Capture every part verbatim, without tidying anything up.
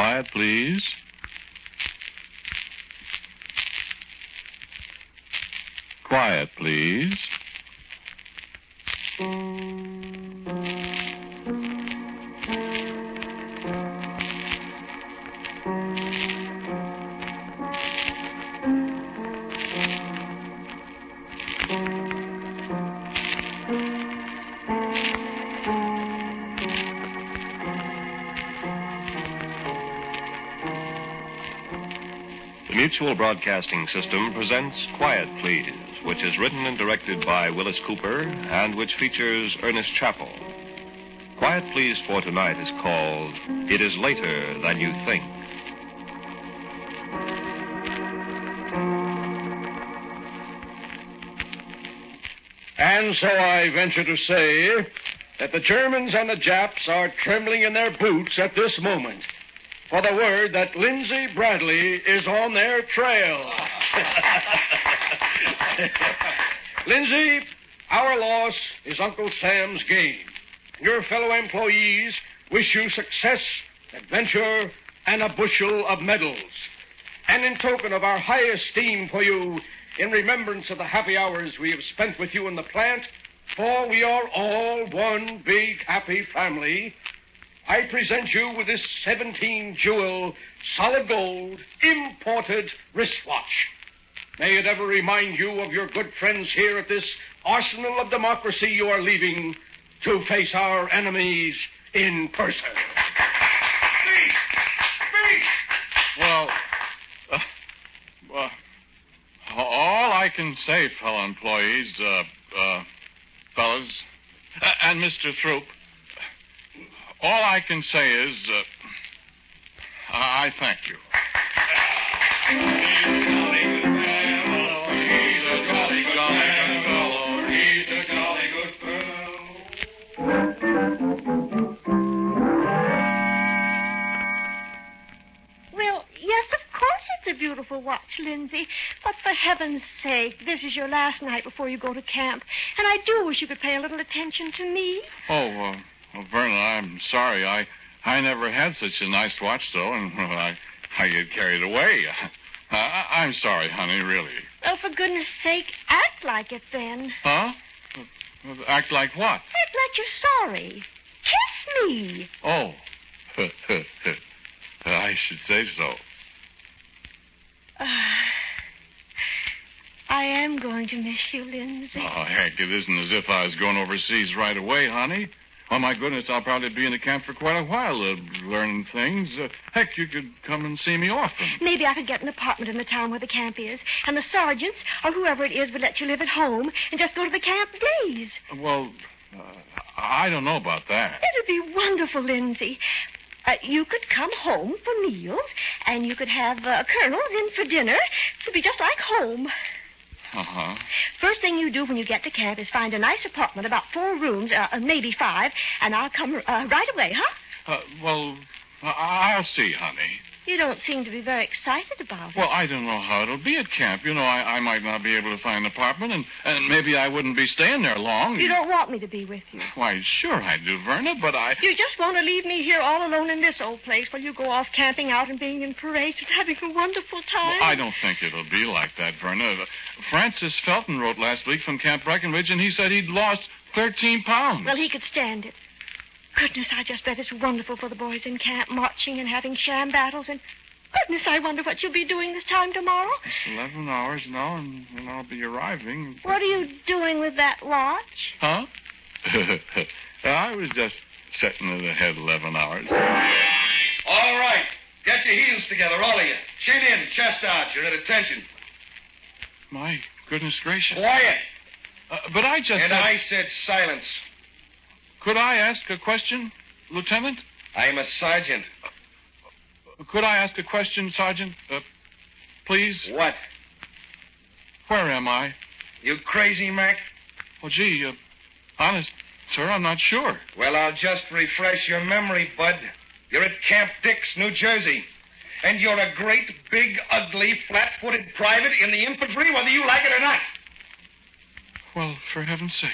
Quiet, please. Quiet, please. The Mutual Broadcasting System presents Quiet, Please, which is written and directed by Willis Cooper and which features Ernest Chappell. Quiet, Please for tonight is called It Is Later Than You Think. And so I venture to say that the Germans and the Japs are trembling in their boots at this moment for the word that Lindsay Bradley is on their trail. Lindsay, our loss is Uncle Sam's gain. Your fellow employees wish you success, adventure, and a bushel of medals. And in token of our high esteem for you, in remembrance of the happy hours we have spent with you in the plant, for we are all one big happy family, I present you with this seventeen-jewel, solid gold, imported wristwatch. May it ever remind you of your good friends here at this arsenal of democracy you are leaving to face our enemies in person. Speak! Speak! Well, uh, well, all I can say, fellow employees, uh, uh, fellas, uh, and Mister Throop, all I can say is, uh, I thank you. He's a jolly good fellow. He's a jolly good fellow. He's a jolly good fellow. Well, yes, of course it's a beautiful watch, Lindsay. But for heaven's sake, this is your last night before you go to camp. And I do wish you could pay a little attention to me. Oh, uh, well, Verna, I'm sorry. I I never had such a nice watch, though, and well, I, I get carried away. Uh, I, I'm sorry, honey, really. Oh, for goodness sake, act like it then. Huh? Act like what? Act like you're sorry. Kiss me. Oh. I should say so. Uh, I am going to miss you, Lindsay. Oh, heck, it isn't as if I was going overseas right away, honey. Oh, my goodness, I'll probably be in the camp for quite a while, uh, learning things. Uh, heck, you could come and see me often. Maybe I could get an apartment in the town where the camp is, and the sergeants, or whoever it is, would let you live at home and just go to the camp days. Well, uh, I don't know about that. It'd be wonderful, Lindsay. Uh, you could come home for meals, and you could have uh, colonels in for dinner. It'd be just like home. Uh-huh. First thing you do when you get to camp is find a nice apartment, about four rooms, uh, maybe five, and I'll come uh, right away, huh? Uh, well, I'll see, honey. You don't seem to be very excited about it. Well, I don't know how it'll be at camp. You know, I, I might not be able to find an apartment, and, and maybe I wouldn't be staying there long. You don't want me to be with you. Why, sure I do, Verna, but I... You just want to leave me here all alone in this old place while you go off camping out and being in parades and having a wonderful time? Well, I don't think it'll be like that, Verna. Francis Felton wrote last week from Camp Breckenridge, and he said he'd lost thirteen pounds. Well, he could stand it. Goodness, I just bet it's wonderful for the boys in camp, marching and having sham battles, and goodness, I wonder what you'll be doing this time tomorrow. It's eleven hours now, and, and I'll be arriving. What are you doing with that watch? Huh? I was just setting it ahead eleven hours. All right. Get your heels together, all of you. Chin in, chest out. You're at attention. My goodness gracious. Quiet. Uh, but I just And said... I said silence. Could I ask a question, Lieutenant? I'm a sergeant. Could I ask a question, Sergeant? Uh, please? What? Where am I? You crazy, Mac? Well, gee, uh, honest, sir, I'm not sure. Well, I'll just refresh your memory, Bud. You're at Camp Dix, New Jersey. And you're a great, big, ugly, flat-footed private in the infantry, whether you like it or not. Well, for heaven's sake.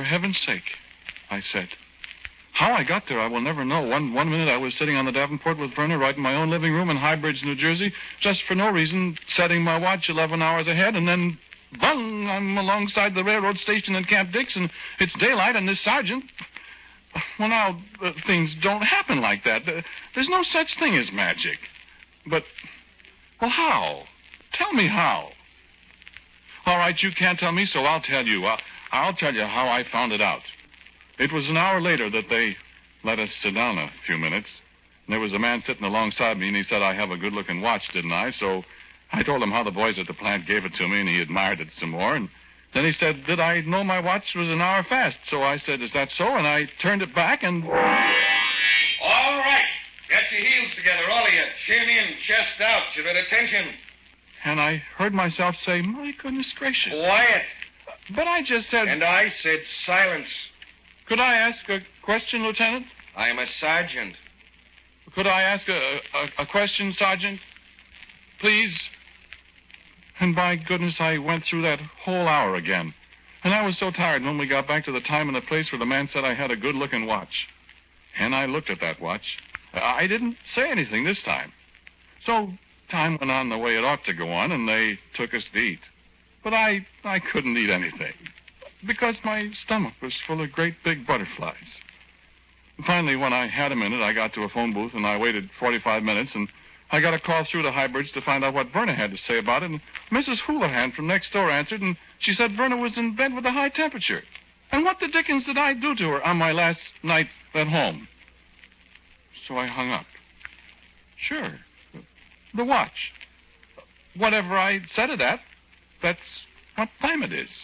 heaven's sake, I said. How I got there, I will never know. One one minute I was sitting on the Davenport with Verna right in my own living room in High Bridge, New Jersey, just for no reason, setting my watch eleven hours ahead, and then, bung, I'm alongside the railroad station in Camp Dix, and it's daylight, and this sergeant... Well, now, uh, things don't happen like that. Uh, there's no such thing as magic. But, well, how? Tell me how. All right, you can't tell me, so I'll tell you. I'll, I'll tell you how I found it out. It was an hour later that they let us sit down a few minutes. And there was a man sitting alongside me, and he said, I have a good-looking watch, didn't I? So I told him how the boys at the plant gave it to me, and he admired it some more. And then he said, did I know my watch was an hour fast? So I said, is that so? And I turned it back, and... All right. Get your heels together, all of you. Chin in, chest out. You're at attention. And I heard myself say, my goodness gracious. Quiet. But I just said... And I said silence. Could I ask a question, Lieutenant? I am a sergeant. Could I ask a, a, a question, Sergeant? Please? And by goodness, I went through that whole hour again. And I was so tired when we got back to the time and the place where the man said I had a good-looking watch. And I looked at that watch. I didn't say anything this time. So time went on the way it ought to go on, and they took us to eat. But I, I couldn't eat anything, because my stomach was full of great big butterflies. And finally, when I had a minute, I got to a phone booth, and I waited forty-five minutes, and I got a call through to High Bridge to find out what Verna had to say about it, and Missus Houlihan from next door answered, and she said Verna was in bed with a high temperature. And what the dickens did I do to her on my last night at home? So I hung up. Sure. The watch. Whatever I set it at, that's what time it is.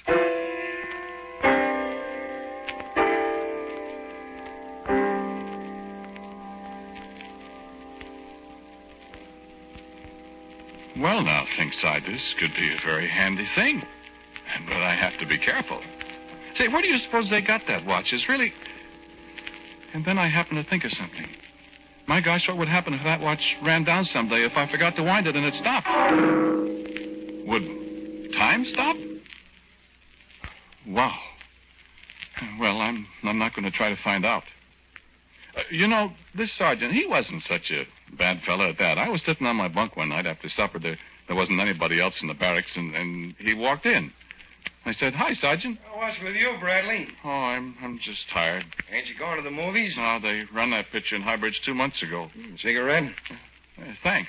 Well, now, thinks I, this could be a very handy thing. And but I have to be careful. Say, where do you suppose they got that watch? It's really... And then I happened to think of something. My gosh, what would happen if that watch ran down someday if I forgot to wind it and it stopped? Would time stop? Wow. Well, I'm I'm not going to try to find out. Uh, you know, this sergeant, he wasn't such a bad fellow at that. I was sitting on my bunk one night after supper. There, there wasn't anybody else in the barracks, and, and he walked in. I said, hi, Sergeant. What's with you, Bradley? Oh, I'm I'm just tired. Ain't you going to the movies? No, they run that picture in High Bridge two months ago. Mm, cigarette? Uh, thanks.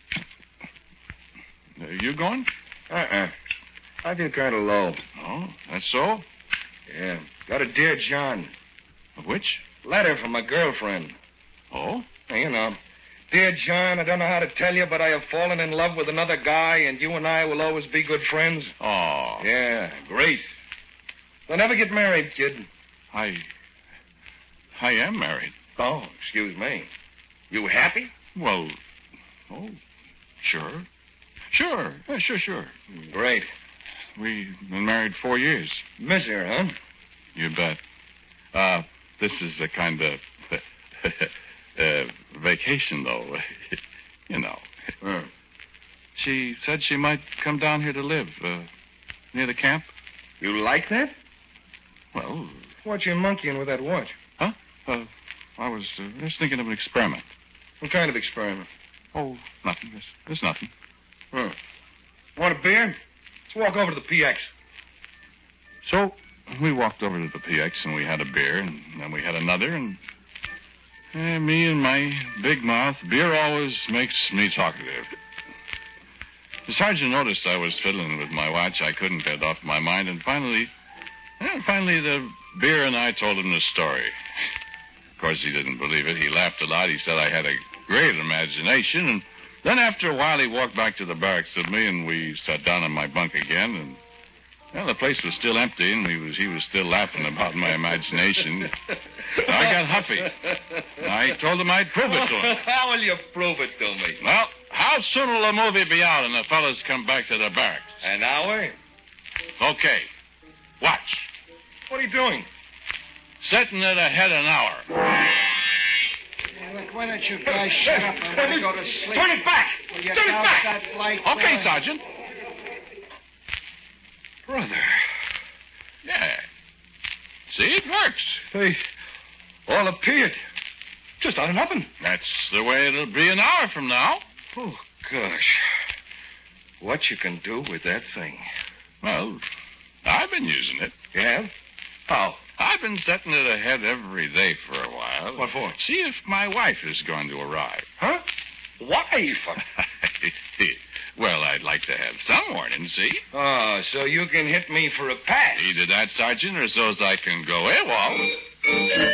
Uh, you going? Uh-uh. I feel kind of low. Oh, that's so? Yeah. Got a Dear John. A which? Letter from my girlfriend. Oh? You know. Dear John, I don't know how to tell you, but I have fallen in love with another guy, and you and I will always be good friends. Oh. Yeah, great. They'll never get married, kid. I... I am married. Oh, excuse me. You happy? Well, oh, sure. Sure, yeah, sure, sure. Great. We've been married four years. Miss her, huh? You bet. Uh, this is a kind of... Uh, vacation, though. You know. Uh. She said she might come down here to live, uh, near the camp. You like that? Well... What you monkeying with that watch? Huh? Uh, I was uh, just thinking of an experiment. What kind of experiment? Oh, nothing. There's, there's nothing. Huh. Want a beer? Let's walk over to the P X. So, we walked over to the P X, and we had a beer, and then we had another, and... Eh, me and my big mouth, beer always makes me talkative. The sergeant noticed I was fiddling with my watch. I couldn't get it off my mind, and finally, eh, finally the beer and I told him the story. Of course, he didn't believe it. He laughed a lot. He said I had a great imagination, and then after a while he walked back to the barracks with me, and we sat down in my bunk again, and well, the place was still empty, and he was he was still laughing about my imagination. I got huffy. I told him I'd prove it to him. How will you prove it to me? Well, how soon will the movie be out and the fellas come back to the barracks? An hour? Okay. Watch. What are you doing? Setting it ahead an hour. Yeah, look, why don't you guys shut up and let me go to sleep? Turn it back! Will you Turn it douse back! that light, Okay, fella? Sergeant. Brother. Yeah. See, it works. They all appeared. Just out of nothing. That's the way it'll be an hour from now. Oh, gosh. What you can do with that thing. Well, I've been using it. You have? How? I've been setting it ahead every day for a while. What for? See if my wife is going to arrive. Huh? Wife? Well, I'd like to have some warning, see? Oh, so you can hit me for a pass. Either that, Sergeant, or so's I can go AWOL.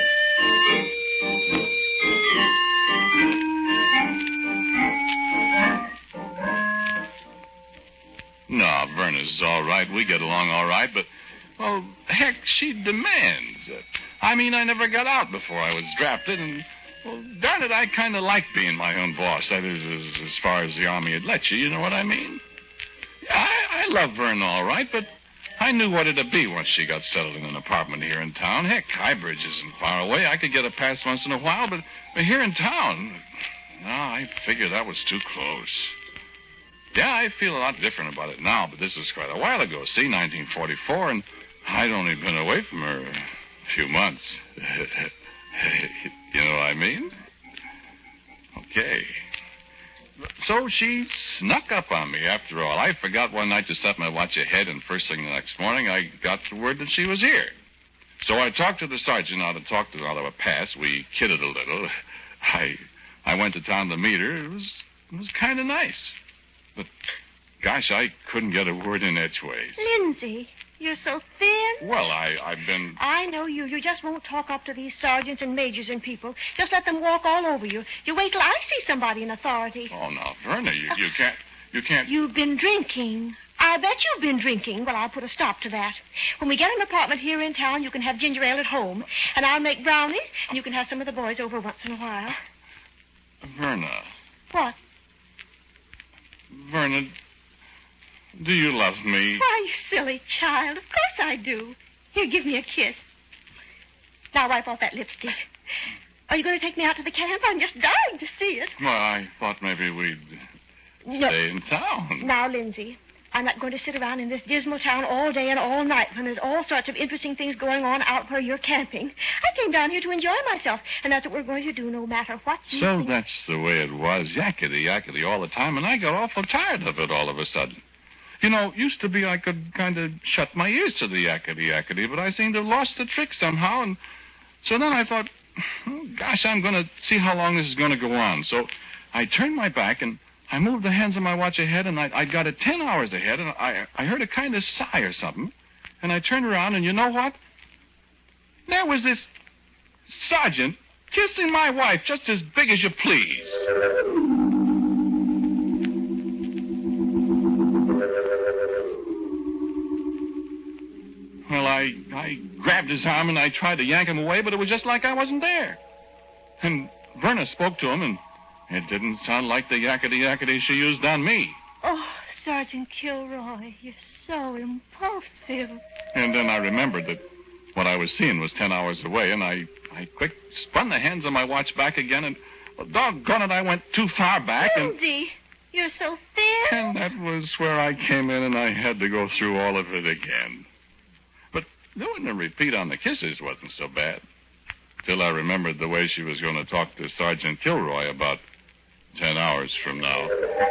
No, Verna's all right. We get along all right, but, well, heck, she demands. I mean, I never got out before I was drafted, and, well, darn it, I kind of like being my own boss. That is, as, as far as the Army would let you, you know what I mean? Yeah, I, I love Verna all right, but I knew what it'd be once she got settled in an apartment here in town. Heck, Highbridge isn't far away. I could get a pass once in a while, but, but here in town, no, I figured that was too close. Yeah, I feel a lot different about it now, but this was quite a while ago. See, nineteen forty-four, and I'd only been away from her a few months. You know what I mean? Okay. So she snuck up on me after all. I forgot one night to set my watch ahead, and first thing the next morning, I got the word that she was here. So I talked to the sergeant how to talk to her out of a pass. We kidded a little. I I went to town to meet her. It was, it was kind of nice. But, gosh, I couldn't get a word in edgeways. Lindsay, you're so thin. Well, I, I've been... I know you. You just won't talk up to these sergeants and majors and people. Just let them walk all over you. You wait till I see somebody in authority. Oh, now, Verna, you, you can't... You can't... You've been drinking. I bet you've been drinking. Well, I'll put a stop to that. When we get an apartment here in town, you can have ginger ale at home. And I'll make brownies, and you can have some of the boys over once in a while. Verna. What? Verna, do you love me? Why, you silly child. Of course I do. Here, give me a kiss. Now wipe off that lipstick. Are you going to take me out to the camp? I'm just dying to see it. Well, I thought maybe we'd No. stay in town. Now, Lindsay, I'm not going to sit around in this dismal town all day and all night when there's all sorts of interesting things going on out where you're camping. I came down here to enjoy myself, and that's what we're going to do no matter what you So think. that's the way it was, yakety, yakety all the time, and I got awful tired of it all of a sudden. You know, used to be I could kind of shut my ears to the yakety, yakety, but I seem to have lost the trick somehow, and so then I thought, oh, gosh, I'm going to see how long this is going to go on. So I turned my back, and I moved the hands of my watch ahead, and I, I got it ten hours ahead, and I, I heard a kind of sigh or something, and I turned around, and you know what? There was this sergeant kissing my wife just as big as you please. Well, I, I grabbed his arm, and I tried to yank him away, but it was just like I wasn't there. And Verna spoke to him, and it didn't sound like the yakety-yakety she used on me. Oh, Sergeant Kilroy, you're so impulsive. And then I remembered that what I was seeing was ten hours away, and I, I quick spun the hands of my watch back again, and, well, doggone it, I went too far back, and... Lindsay, you're so thin. And that was where I came in, and I had to go through all of it again. But doing the repeat on the kisses wasn't so bad, till I remembered the way she was going to talk to Sergeant Kilroy about ten hours from now.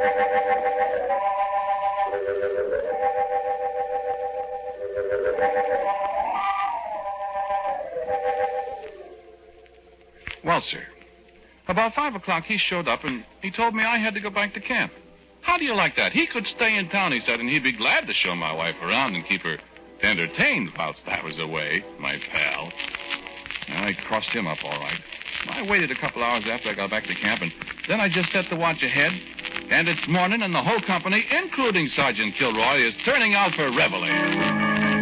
Well, sir, about five o'clock he showed up, and he told me I had to go back to camp. How do you like that? He could stay in town, he said, and he'd be glad to show my wife around and keep her entertained whilst I was away, my pal. And I crossed him up all right. I waited a couple hours after I got back to camp, and then I just set the watch ahead. And it's morning, and the whole company, including Sergeant Kilroy, is turning out for reveille.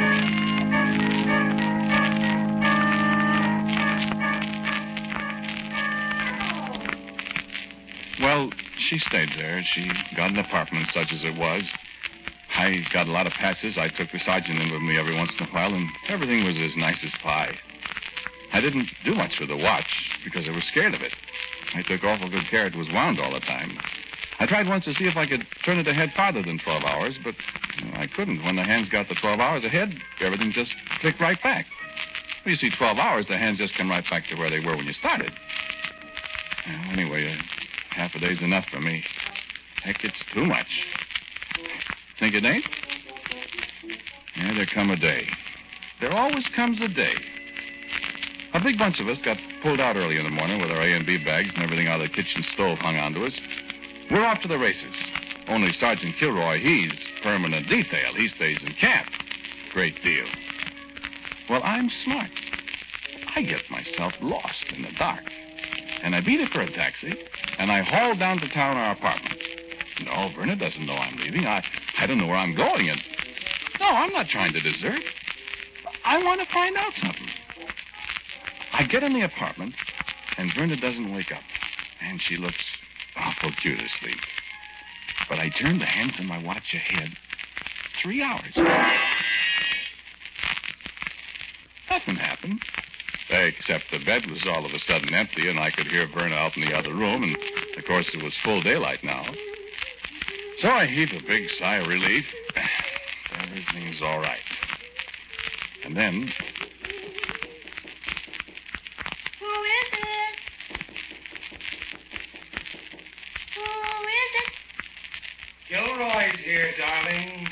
Well, she stayed there. She got an apartment, such as it was. I got a lot of passes. I took the sergeant in with me every once in a while, and everything was as nice as pie. I didn't do much with the watch because I was scared of it. I took awful good care it was wound all the time. I tried once to see if I could turn it ahead farther than twelve hours, but you know, I couldn't. When the hands got the twelve hours ahead, everything just clicked right back. Well, you see, twelve hours, the hands just come right back to where they were when you started. Well, anyway, uh, half a day's enough for me. Heck, it's too much. Think it ain't? Yeah, there come a day. There always comes a day. A big bunch of us got pulled out early in the morning with our A and B bags and everything out of the kitchen stove hung onto us. We're off to the races. Only Sergeant Kilroy, he's permanent detail. He stays in camp. Great deal. Well, I'm smart. I get myself lost in the dark. And I beat it for a taxi, and I haul down to town our apartment. No, Verna doesn't know I'm leaving. I, I don't know where I'm going. And no, I'm not trying to desert. I want to find out something. I get in the apartment, and Verna doesn't wake up. And she looks awful cute asleep. But I turn the hands on my watch ahead. Three hours. Nothing happened. Except the bed was all of a sudden empty, and I could hear Verna out in the other room, and, of course, it was full daylight now. So I heaved a big sigh of relief. Everything's all right. And then... Who is it? Who is it? Gilroy's here, darling.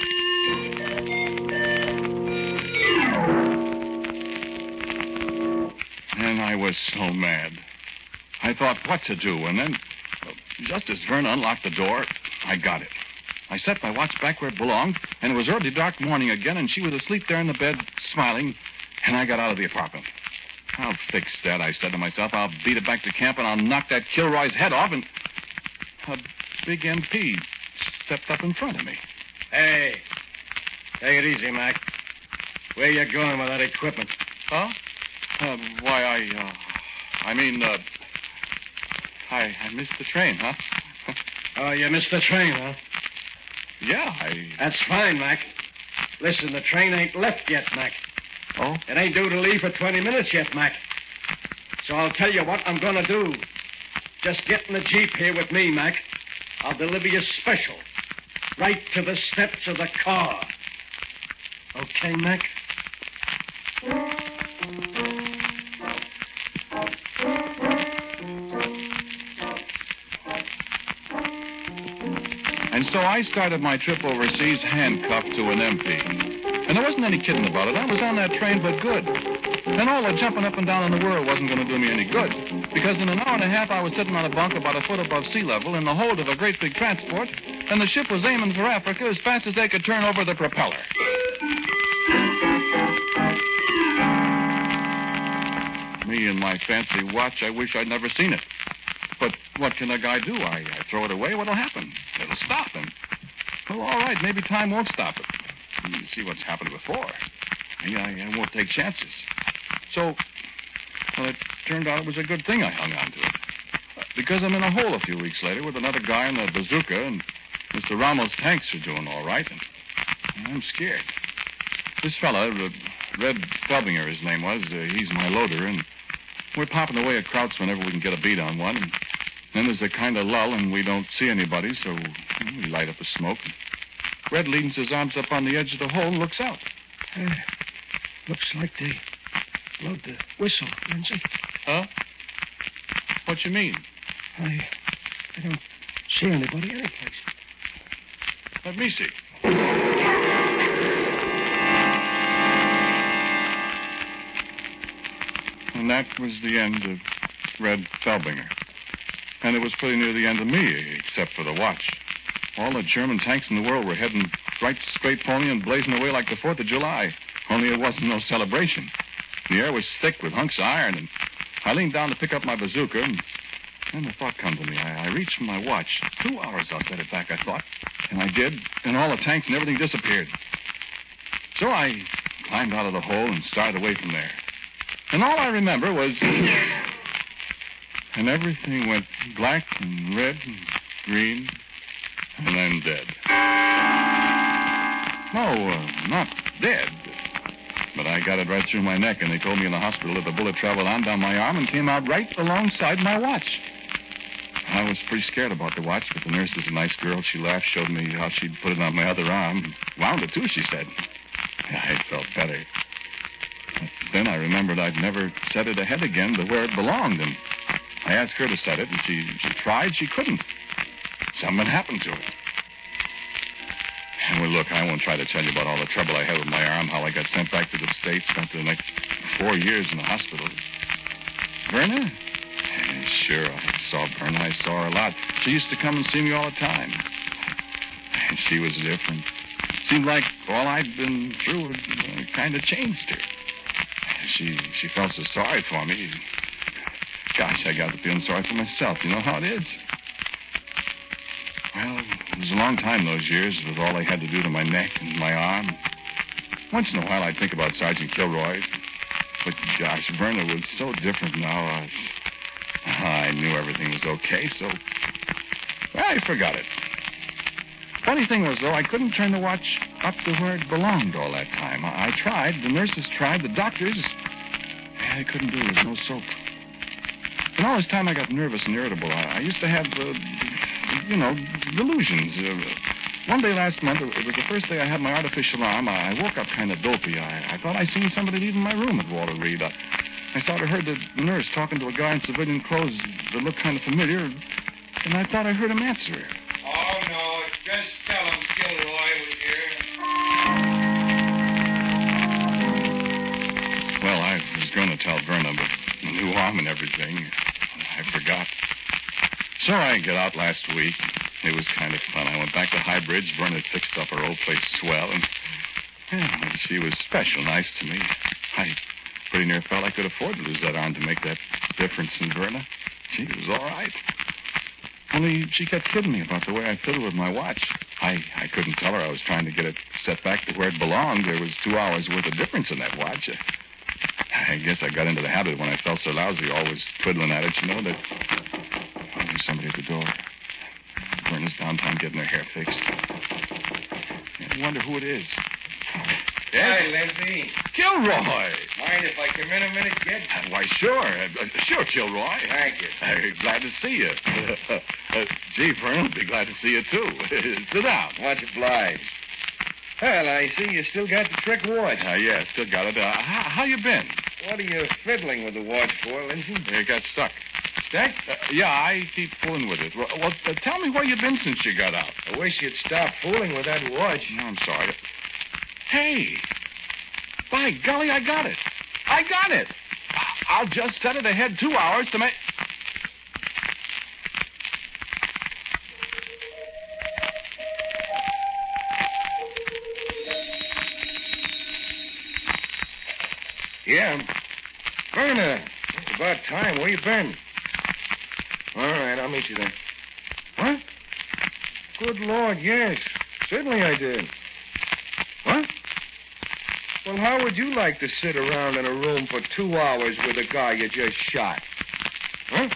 And I was so mad. I thought what to do, and then, just as Verna unlocked the door, I got it. I set my watch back where it belonged, and it was early dark morning again, and she was asleep there in the bed, smiling, and I got out of the apartment. I'll fix that, I said to myself. I'll beat it back to camp, and I'll knock that Kilroy's head off, and a big M P stepped up in front of me. Hey, take it easy, Mac. Where you going with that equipment? Huh? Uh, why, I, uh, I mean, uh, I, I missed the train, huh? Oh, you missed the train, huh? Yeah, I... That's fine, Mac. Listen, the train ain't left yet, Mac. Oh? It ain't due to leave for twenty minutes yet, Mac. So I'll tell you what I'm going to do. Just get in the Jeep here with me, Mac. I'll deliver you special. Right to the steps of the car. Okay, Mac? And so I started my trip overseas handcuffed to an M P. And there wasn't any kidding about it. I was on that train for good. And all the jumping up and down in the world wasn't going to do me any good. Because in an hour and a half, I was sitting on a bunk about a foot above sea level in the hold of a great big transport, and the ship was aiming for Africa as fast as they could turn over the propeller. Me and my fancy watch, I wish I'd never seen it. But what can a guy do? I, I throw it away, what'll happen? It'll stop him. Well, all right, maybe time won't stop it. You see what's happened before. I, I won't take chances. So, well, it turned out it was a good thing I hung on to it. Because I'm in a hole a few weeks later with another guy in a bazooka, and Mister Ramos' tanks are doing all right, and I'm scared. This fella, uh, Red Felbinger, his name was, uh, he's my loader, and we're popping away at Krauts whenever we can get a beat on one, and then there's a kind of lull, and we don't see anybody, so well, we light up a smoke. Red leans his arms up on the edge of the hole and looks out. Uh, looks like they blowed the whistle, Lindsay. Huh? What you mean? I, I don't see anybody anyplace. Let me see. And that was the end of Red Felbinger. And it was pretty near the end of me, except for the watch. All the German tanks in the world were heading right straight for me and blazing away like the fourth of July. Only it wasn't no celebration. The air was thick with hunks of iron, and I leaned down to pick up my bazooka, and then the thought come to me. I, I reached for my watch. Two hours I'll set it back, I thought. And I did, and all the tanks and everything disappeared. So I climbed out of the hole and started away from there. And all I remember was... And everything went black and red and green, and then dead. No, uh, not dead. But I got it right through my neck, and they told me in the hospital that the bullet traveled on down my arm and came out right alongside my watch. I was pretty scared about the watch, but the nurse was a nice girl. She laughed, showed me how she'd put it on my other arm. Wound it, too, she said. I felt better. But then I remembered I'd never set it ahead again to where it belonged, and I asked her to set it, and she, she tried. She couldn't. Something happened to it. Well, look, I won't try to tell you about all the trouble I had with my arm, how I got sent back to the States, spent the next four years in the hospital. Verna? Eh, Sure, I saw Verna. I saw her a lot. She used to come and see me all the time. And she was different. Seemed like all I'd been through had uh, kind of changed her. She she felt so sorry for me. Gosh, I got to feeling sorry for myself. You know how it is. Well, it was a long time those years with all they had to do to my neck and my arm. Once in a while I'd think about Sergeant Kilroy. But gosh, Verna was so different now. I, was, I knew everything was okay, so well, I forgot it. Funny thing was, though, I couldn't turn the watch up to where it belonged all that time. I, I tried. The nurses tried. The doctors. Yeah, I couldn't do it. There was no soap. And all this time I got nervous and irritable. I, I used to have, uh, you know, delusions. Uh, one day last month, it was the first day I had my artificial arm. I, I woke up kind of dopey. I, I thought I seen somebody leaving my room at Walter Reed. I, I sort of heard the nurse talking to a guy in civilian clothes that looked kind of familiar, and I thought I heard him answer her. Oh, no, just tell him Gilroy was here. Well, I was going to tell Verna, but the new arm and everything, I forgot. So I got out last week. It was kind of fun. I went back to High Bridge. Verna had fixed up her old place swell, and yeah, she was special nice to me. I pretty near felt I could afford to lose that arm to make that difference in Verna. She was all right. Only she kept kidding me about the way I fiddled with my watch. I, I couldn't tell her I was trying to get it set back to where it belonged. There was two hours' worth of difference in that watch. I guess I got into the habit when I felt so lousy, always twiddling at it, you know, that... Oh, there's somebody at the door. Verna's downtown getting her hair fixed. I wonder who it is. Yes? Hi, Lindsay. Kilroy! Mind if I come in a minute, kid? Uh, Why, sure. Uh, uh, sure, Kilroy. Thank you. Uh, glad to see you. uh, gee, Vern, be glad to see you, too. Sit down. Much obliged. Well, I see you still got the trick watch. Uh, yeah, still got it. Uh, how, how you been? What are you fiddling with the watch for, Lindsay? It got stuck. Stuck? Uh, yeah, I keep fooling with it. Well, well uh, tell me where you been since you got out. I wish you'd stop fooling with that watch. No, I'm sorry. Hey, by golly, I got it. I got it. I'll just set it ahead two hours to make... Yeah. Verna, it's about time. Where you been? All right, I'll meet you there. What? Good Lord, yes. Certainly I did. What? Well, how would you like to sit around in a room for two hours with a guy you just shot? Huh?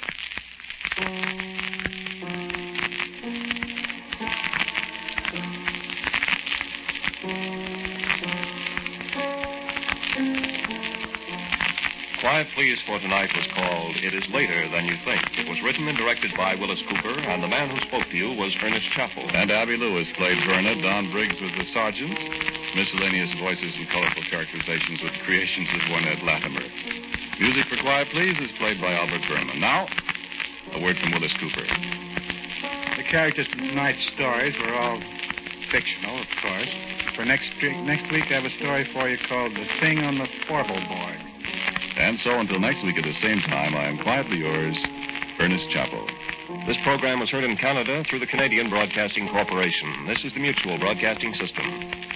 Quiet Please for Tonight was called It Is Later Than You Think. It was written and directed by Willis Cooper, and the man who spoke to you was Ernest Chappell. And Abby Lewis played Verna. Don Briggs was the sergeant. Miscellaneous voices and colorful characterizations with creations of one Ed Latimer. Music for Quiet Please is played by Albert Berman. Now, a word from Willis Cooper. The characters in tonight's stories were all fictional, of course. For next week, next week, I have a story for you called The Thing on the Portal Board. And so until next week at the same time, I am quietly yours, Ernest Chappell. This program was heard in Canada through the Canadian Broadcasting Corporation. This is the Mutual Broadcasting System.